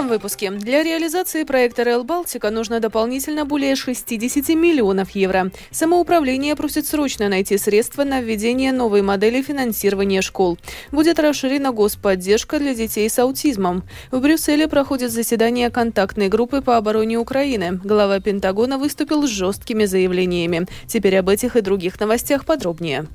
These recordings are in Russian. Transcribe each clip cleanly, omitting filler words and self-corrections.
этом выпуске. Для реализации проекта Rail Baltica нужно дополнительно более 60 миллионов евро. Самоуправление просит срочно найти средства на введение новой модели финансирования школ. Будет расширена господдержка для детей с аутизмом. В Брюсселе проходит заседание контактной группы по обороне Украины. Глава Пентагона выступил с жесткими заявлениями. Теперь об этих и других новостях подробнее.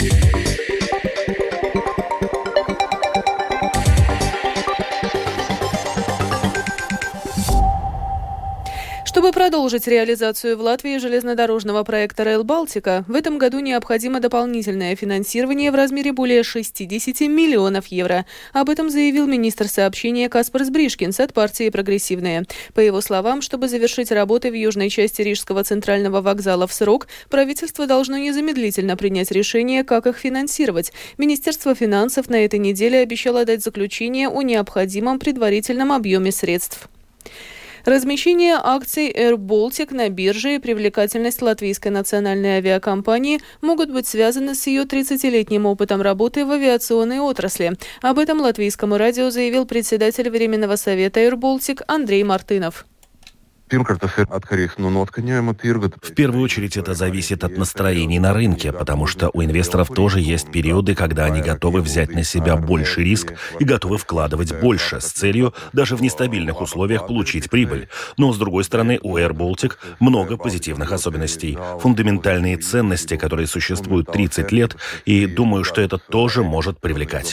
Чтобы продолжить реализацию в Латвии железнодорожного проекта Rail Baltica, в этом году необходимо дополнительное финансирование в размере более 60 миллионов евро. Об этом заявил министр сообщения Каспарс Бришкинс от партии «Прогрессивные». По его словам, чтобы завершить работы в южной части Рижского центрального вокзала в срок, правительство должно незамедлительно принять решение, как их финансировать. Министерство финансов на этой неделе обещало дать заключение о необходимом предварительном объеме средств. Размещение акций Air Baltic на бирже и привлекательность латвийской национальной авиакомпании могут быть связаны с ее 30-летним опытом работы в авиационной отрасли. Об этом латвийскому радио заявил председатель Временного совета Air Baltic Андрей Мартынов. В первую очередь это зависит от настроений на рынке, потому что у инвесторов тоже есть периоды, когда они готовы взять на себя больше риск и готовы вкладывать больше с целью даже в нестабильных условиях получить прибыль. Но, с другой стороны, у Air Baltic много позитивных особенностей, фундаментальные ценности, которые существуют 30 лет, и думаю, что это тоже может привлекать.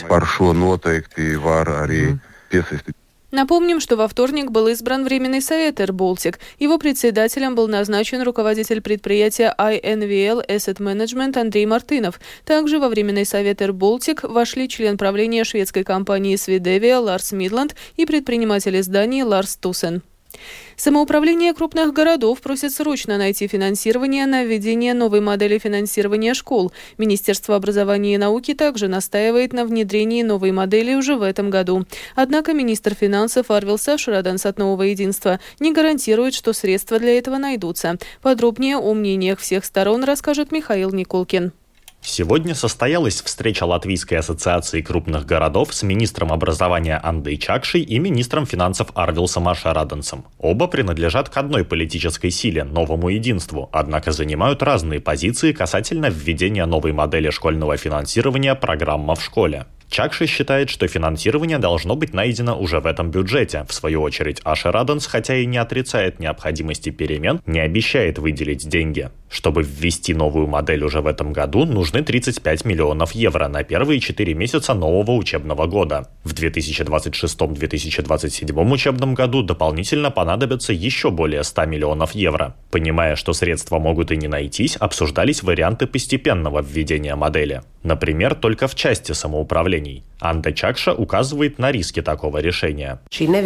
Напомним, что во вторник был избран Временный совет Air Baltic. Его председателем был назначен руководитель предприятия INVL Asset Management Андрей Мартынов. Также во Временный совет Air Baltic вошли член правления шведской компании Swedavia Ларс Мидланд и предприниматель из Дании Ларс Тусен. Самоуправление крупных городов просит срочно найти финансирование на введение новой модели финансирования школ. Министерство образования и науки также настаивает на внедрении новой модели уже в этом году. Однако министр финансов Арвилс Ашраденс от Нового единства не гарантирует, что средства для этого найдутся. Подробнее о мнениях всех сторон расскажет Михаил Никулкин. Сегодня состоялась встреча Латвийской ассоциации крупных городов с министром образования Андой Чакшей и министром финансов Арвилсом Ашараденсом. Оба принадлежат к одной политической силе – Новому единству, однако занимают разные позиции касательно введения новой модели школьного финансирования «Программа в школе». Чакши считает, что финансирование должно быть найдено уже в этом бюджете. В свою очередь, Ашараденс, хотя и не отрицает необходимости перемен, не обещает выделить деньги. Чтобы ввести новую модель уже в этом году, нужны 35 миллионов евро на первые 4 месяца нового учебного года. В 2026-2027 учебном году дополнительно понадобится еще более 100 миллионов евро. Понимая, что средства могут и не найтись, обсуждались варианты постепенного введения модели. Например, только в части самоуправления. Анда Чакша указывает на риски такого решения.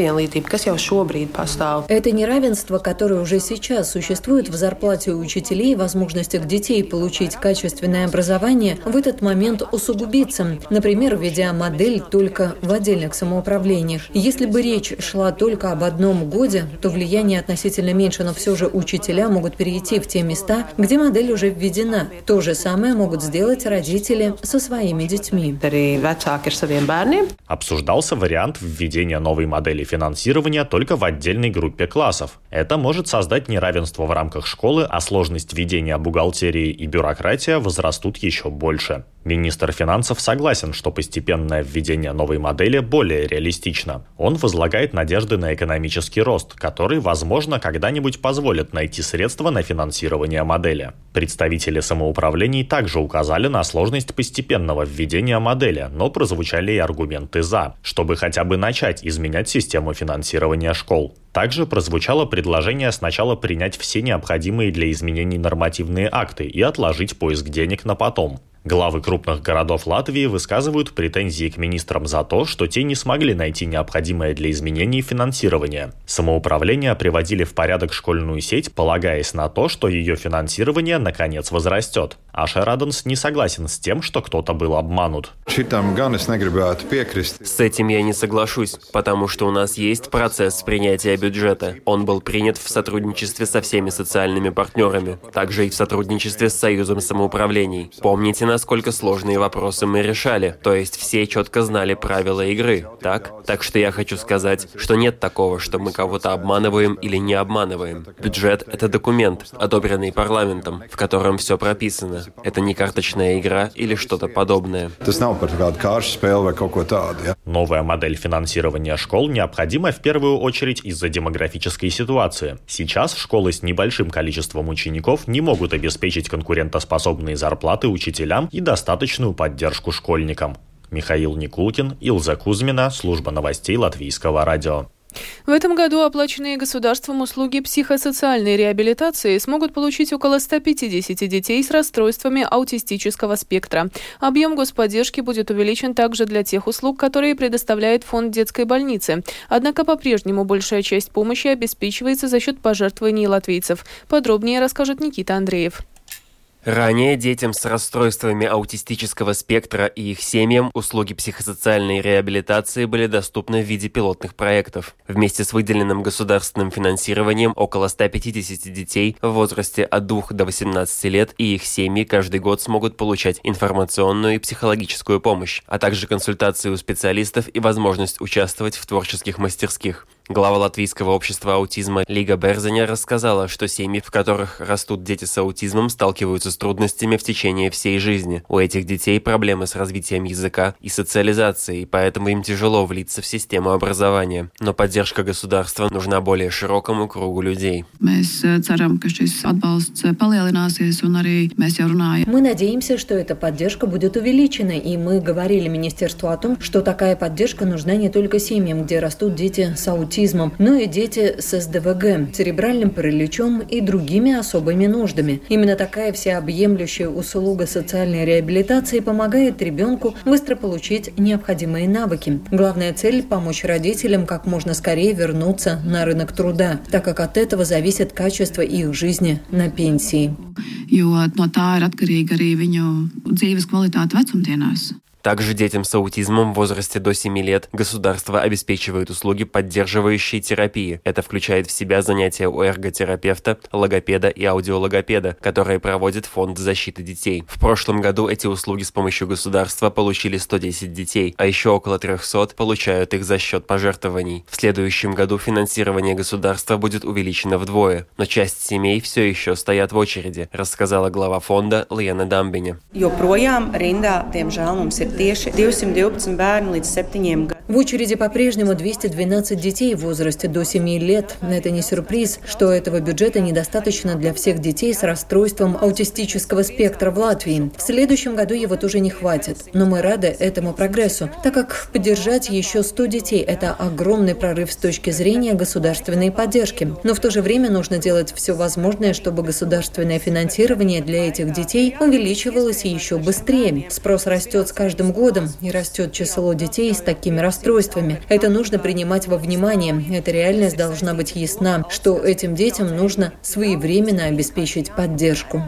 Это неравенство, которое уже сейчас существует в зарплате учителей и возможностях детей получить качественное образование, в этот момент усугубится. Например, введя модель только в отдельных самоуправлениях. Если бы речь шла только об одном годе, то влияние относительно меньше, но все же учителя могут перейти в те места, где модель уже введена. То же самое могут сделать родители со своими детьми. Обсуждался вариант введения новой модели финансирования только в отдельной группе классов. Это может создать неравенство в рамках школы, а сложность ведения бухгалтерии и бюрократия возрастут еще больше. Министр финансов согласен, что постепенное введение новой модели более реалистично. Он возлагает надежды на экономический рост, который, возможно, когда-нибудь позволит найти средства на финансирование модели. Представители самоуправлений также указали на сложность постепенного введения модели, но прозвучали и аргументы «за», чтобы хотя бы начать изменять систему финансирования школ. Также прозвучало предложение сначала принять все необходимые для изменений нормативные акты и отложить поиск денег на потом. Главы крупных городов Латвии высказывают претензии к министрам за то, что те не смогли найти необходимое для изменений финансирование. Самоуправления приводили в порядок школьную сеть, полагаясь на то, что ее финансирование наконец возрастет. Аша Раденс не согласен с тем, что кто-то был обманут. С этим я не соглашусь, потому что у нас есть процесс принятия бюджета. Он был принят в сотрудничестве со всеми социальными партнерами, также и в сотрудничестве с Союзом самоуправлений. Помните, насколько сложные вопросы мы решали? То есть все четко знали правила игры, так? Так что я хочу сказать, что нет такого, что мы кого-то обманываем или не обманываем. Бюджет — это документ, одобренный парламентом, в котором все прописано. Это не карточная игра или что-то подобное. Новая модель финансирования школ необходима в первую очередь из-за демографической ситуации. Сейчас школы с небольшим количеством учеников не могут обеспечить конкурентоспособные зарплаты учителям и достаточную поддержку школьникам. Михаил Никулкин, Илза Кузьмина, служба новостей Латвийского радио. В этом году оплаченные государством услуги психосоциальной реабилитации смогут получить около 150 детей с расстройствами аутистического спектра. Объем господдержки будет увеличен также для тех услуг, которые предоставляет фонд детской больницы. Однако по-прежнему большая часть помощи обеспечивается за счет пожертвований латвийцев. Подробнее расскажет Никита Андреев. Ранее детям с расстройствами аутистического спектра и их семьям услуги психосоциальной реабилитации были доступны в виде пилотных проектов. Вместе с выделенным государственным финансированием около 150 детей в возрасте от 2 до 18 лет и их семьи каждый год смогут получать информационную и психологическую помощь, а также консультации у специалистов и возможность участвовать в творческих мастерских. Глава Латвийского общества аутизма Лига Берзеня рассказала, что семьи, в которых растут дети с аутизмом, сталкиваются с трудностями в течение всей жизни. У этих детей проблемы с развитием языка и социализацией, поэтому им тяжело влиться в систему образования. Но поддержка государства нужна более широкому кругу людей. Мы надеемся, что эта поддержка будет увеличена, и мы говорили Министерству о том, что такая поддержка нужна не только семьям, где растут дети с аутизмом, но и дети с СДВГ, церебральным параличом и другими особыми нуждами. Именно такая всеобъемлющая услуга социальной реабилитации помогает ребенку быстро получить необходимые навыки. Главная цель – помочь родителям как можно скорее вернуться на рынок труда, так как от этого зависит качество их жизни на пенсии. Также детям с аутизмом в возрасте до 7 лет государство обеспечивает услуги поддерживающей терапии. Это включает в себя занятия у эрготерапевта, логопеда и аудиологопеда, которые проводит Фонд защиты детей. В прошлом году эти услуги с помощью государства получили 110 детей, а еще около 300 получают их за счет пожертвований. В следующем году финансирование государства будет увеличено вдвое, но часть семей все еще стоят в очереди, рассказала глава фонда Лиена Дамбиня. В очереди по-прежнему 212 детей в возрасте до 7 лет. Это не сюрприз, что этого бюджета недостаточно для всех детей с расстройством аутистического спектра в Латвии. В следующем году его тоже не хватит. Но мы рады этому прогрессу, так как поддержать еще 100 детей – это огромный прорыв с точки зрения государственной поддержки. Но в то же время нужно делать все возможное, чтобы государственное финансирование для этих детей увеличивалось еще быстрее. Спрос растет с каждым годом, и растет число детей с такими расстройствами. Это нужно принимать во внимание. Эта реальность должна быть ясна, что этим детям нужно своевременно обеспечить поддержку.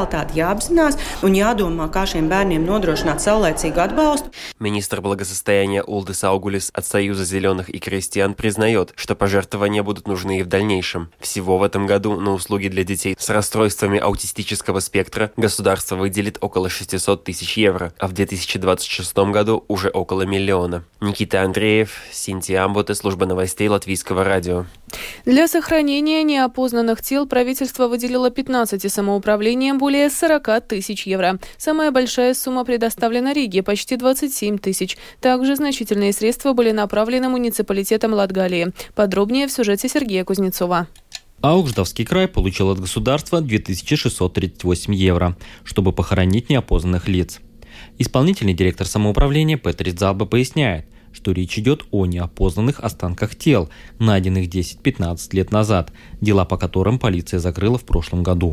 Министр благосостояния Улдис Аугулис от Союза зеленых и крестьян признает, что пожертвования будут нужны и в дальнейшем. Всего в этом году на услуги для детей с расстройствами аутистического спектра государство выделит около 600 тысяч евро, а в 2026 году уже около 1 миллиона. Никита Андреев, Синтия Амботе, служба новостей Латвийского радио. Для сохранения неопознанных тел правительство выделило 15 самоуправлениям более 40 тысяч евро. Самая большая сумма предоставлена Риге – почти 27 тысяч. Также значительные средства были направлены муниципалитетам Латгалии. Подробнее в сюжете Сергея Кузнецова. Аугждавский край получил от государства 2638 евро, чтобы похоронить неопознанных лиц. Исполнительный директор самоуправления Петрис Залба поясняет, что речь идет о неопознанных останках тел, найденных 10-15 лет назад, дела по которым полиция закрыла в прошлом году.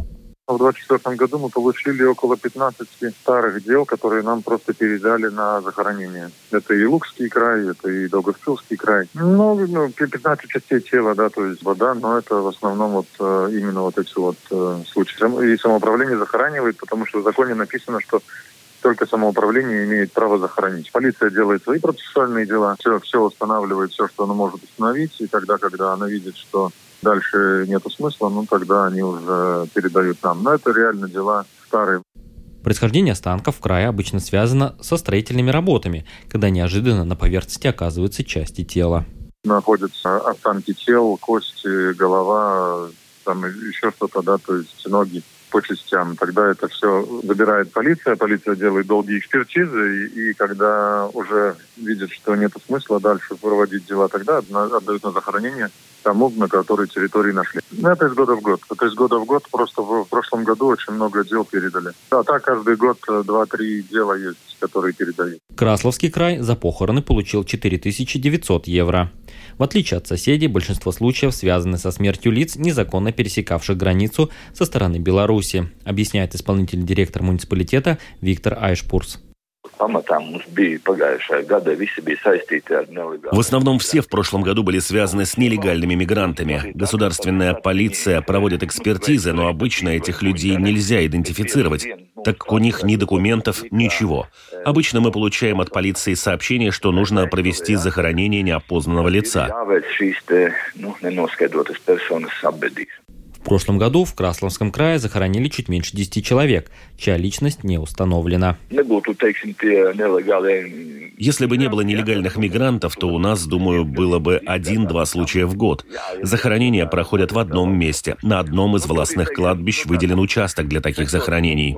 В 2024 году мы получили около 15 старых дел, которые нам просто передали на захоронение. Это и Лукский край, это и Долгопилский край. 15 частей тела, да, то есть вода, но это в основном вот именно вот эти вот случаи. И самоуправление захоранивает, потому что в законе написано, что только самоуправление имеет право захоронить. Полиция делает свои процессуальные дела, все устанавливает, все, что она может установить, и тогда, когда она видит, что дальше нету смысла, тогда они уже передают нам. Но это реально дела старые. Происхождение останков в крае обычно связано со строительными работами, когда неожиданно на поверхности оказываются части тела. Находятся останки тел, кости, голова, там еще что-то, да, то есть ноги по частям. Тогда это все забирает полиция делает долгие экспертизы, и когда уже видят, что нет смысла дальше проводить дела, тогда отдают на захоронение тому, на которой территории нашли. Это из года в год. Просто в прошлом году очень много дел передали. А так каждый год 2-3 дела есть, которые передают. Красловский край за похороны получил 4900 евро. В отличие от соседей, большинство случаев связаны со смертью лиц, незаконно пересекавших границу со стороны Беларуси, объясняет исполнительный директор муниципалитета Виктор Айшпурс. В основном все в прошлом году были связаны с нелегальными мигрантами. Государственная полиция проводит экспертизы, но обычно этих людей нельзя идентифицировать, так как у них ни документов, ничего. Обычно мы получаем от полиции сообщение, что нужно провести захоронение неопознанного лица. В прошлом году в Красловском крае захоронили чуть меньше 10 человек, чья личность не установлена. Если бы не было нелегальных мигрантов, то у нас, думаю, было бы 1-2 случая в год. Захоронения проходят в одном месте. На одном из волостных кладбищ выделен участок для таких захоронений.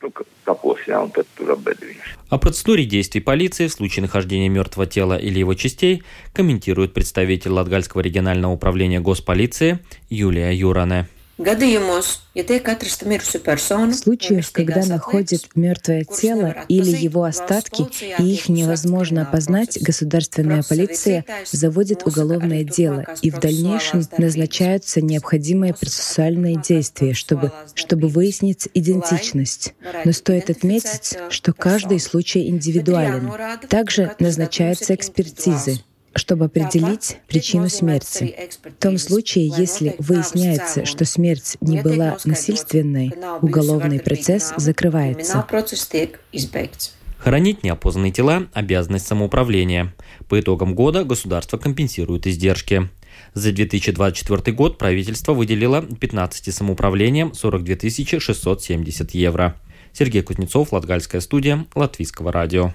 О процедуре действий полиции в случае нахождения мертвого тела или его частей комментирует представитель Латгальского регионального управления госполиции Юлия Юране. В случаях, когда находят мертвое тело или его остатки, и их невозможно опознать, государственная полиция заводит уголовное дело, и в дальнейшем назначаются необходимые процессуальные действия, чтобы выяснить идентичность. Но стоит отметить, что каждый случай индивидуален. Также назначаются экспертизы, чтобы определить причину смерти. В том случае, если выясняется, что смерть не была насильственной, уголовный процесс закрывается. Хоронить неопознанные тела – обязанность самоуправления. По итогам года государство компенсирует издержки. За 2024 год правительство выделило 15 самоуправлениям 42 670 евро. Сергей Кузнецов, Латгальская студия, Латвийского радио.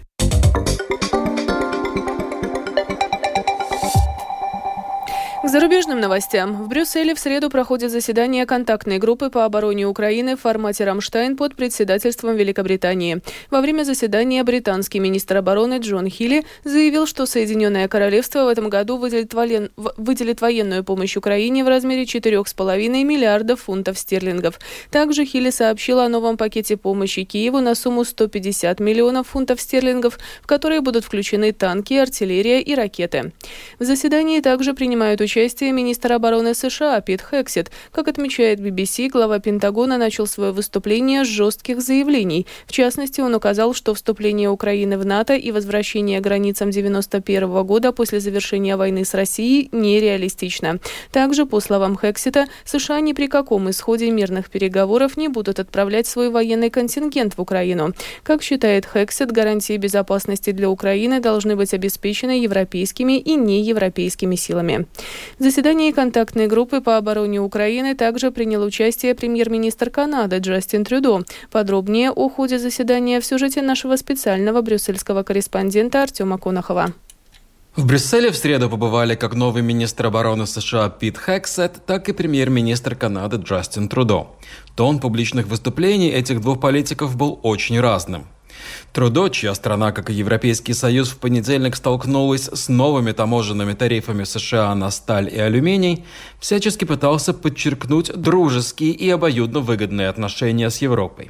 К зарубежным новостям. В Брюсселе в среду проходит заседание контактной группы по обороне Украины в формате «Рамштайн» под председательством Великобритании. Во время заседания британский министр обороны Джон Хилли заявил, что Соединенное Королевство в этом году выделит военную помощь Украине в размере 4,5 миллиардов фунтов стерлингов. Также Хилли сообщил о новом пакете помощи Киеву на сумму 150 миллионов фунтов стерлингов, в которые будут включены танки, артиллерия и ракеты. В заседании также принимают участие министр обороны США Пит Хексет. Как отмечает BBC, глава Пентагона начал свое выступление с жестких заявлений. В частности, он указал, что вступление Украины в НАТО и возвращение к границам 1991 года после завершения войны с Россией нереалистично. Также, по словам Хексета, США ни при каком исходе мирных переговоров не будут отправлять свой военный контингент в Украину. Как считает Хексет, гарантии безопасности для Украины должны быть обеспечены европейскими и неевропейскими силами. В заседании контактной группы по обороне Украины также принял участие премьер-министр Канады Джастин Трюдо. Подробнее о ходе заседания в сюжете нашего специального брюссельского корреспондента Артема Конохова. В Брюсселе в среду побывали как новый министр обороны США Пит Хексет, так и премьер-министр Канады Джастин Трюдо. Тон публичных выступлений этих двух политиков был очень разным. Трудо, чья страна, как и Европейский Союз, в понедельник столкнулась с новыми таможенными тарифами США на сталь и алюминий, всячески пытался подчеркнуть дружеские и обоюдно выгодные отношения с Европой.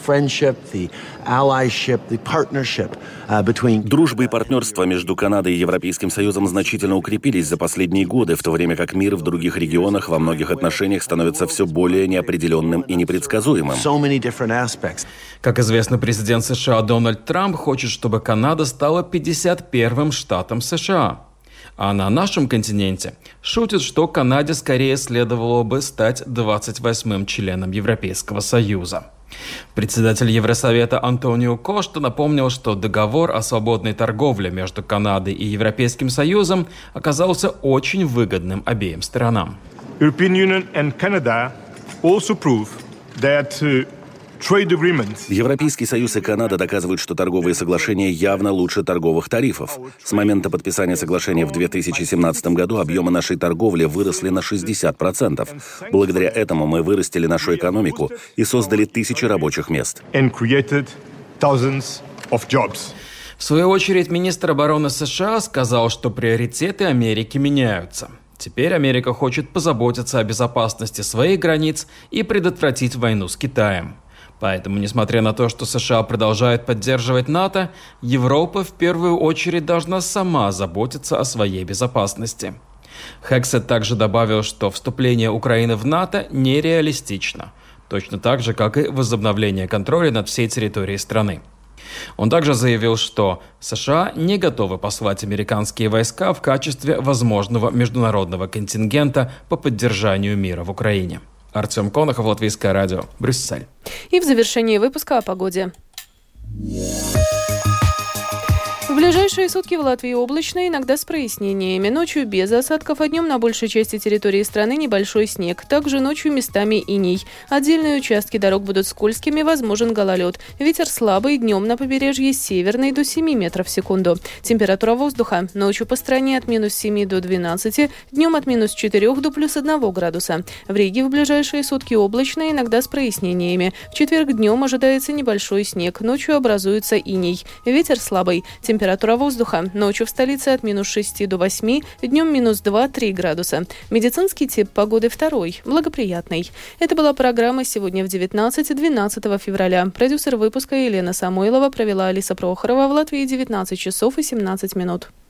Дружба и партнерство между Канадой и Европейским Союзом значительно укрепились за последние годы, в то время как мир в других регионах во многих отношениях становится все более неопределенным и непредсказуемым. Как известно, президент США Дональд Трамп хочет, чтобы Канада стала 51-м штатом США. А на нашем континенте шутят, что Канаде скорее следовало бы стать 28-м членом Европейского Союза. Председатель Евросовета Антонио Кошта напомнил, что договор о свободной торговле между Канадой и Европейским Союзом оказался очень выгодным обеим сторонам. European Union and Canada also prove that Европейский Союз и Канада доказывают, что торговые соглашения явно лучше торговых тарифов. С момента подписания соглашения в 2017 году объемы нашей торговли выросли на 60%. Благодаря этому мы вырастили нашу экономику и создали тысячи рабочих мест. В свою очередь, министр обороны США сказал, что приоритеты Америки меняются. Теперь Америка хочет позаботиться о безопасности своих границ и предотвратить войну с Китаем. Поэтому, несмотря на то, что США продолжают поддерживать НАТО, Европа в первую очередь должна сама заботиться о своей безопасности. Хексет также добавил, что вступление Украины в НАТО нереалистично, точно так же, как и возобновление контроля над всей территорией страны. Он также заявил, что США не готовы послать американские войска в качестве возможного международного контингента по поддержанию мира в Украине. Артем Конохов, Латвийское радио, Брюссель. И в завершении выпуска о погоде. В ближайшие сутки в Латвии облачно, иногда с прояснениями. Ночью без осадков, а днем на большей части территории страны небольшой снег. Также ночью местами иней. Отдельные участки дорог будут скользкими, возможен гололед. Ветер слабый, днем на побережье северный до 7 метров в секунду. Температура воздуха ночью по стране от минус 7 до 12, днем от минус 4 до плюс 1 градуса. В Риге в ближайшие сутки облачно, иногда с прояснениями. В четверг днем ожидается небольшой снег, ночью образуется иней. Ветер слабый. Температура воздуха ночью в столице от минус 6 до 8, днем минус 2-3 градуса. Медицинский тип погоды второй, благоприятный. Это была программа «Сегодня в 19-12 февраля». Продюсер выпуска Елена Самойлова, провела Алиса Прохорова. В Латвии 19 часов и 17 минут.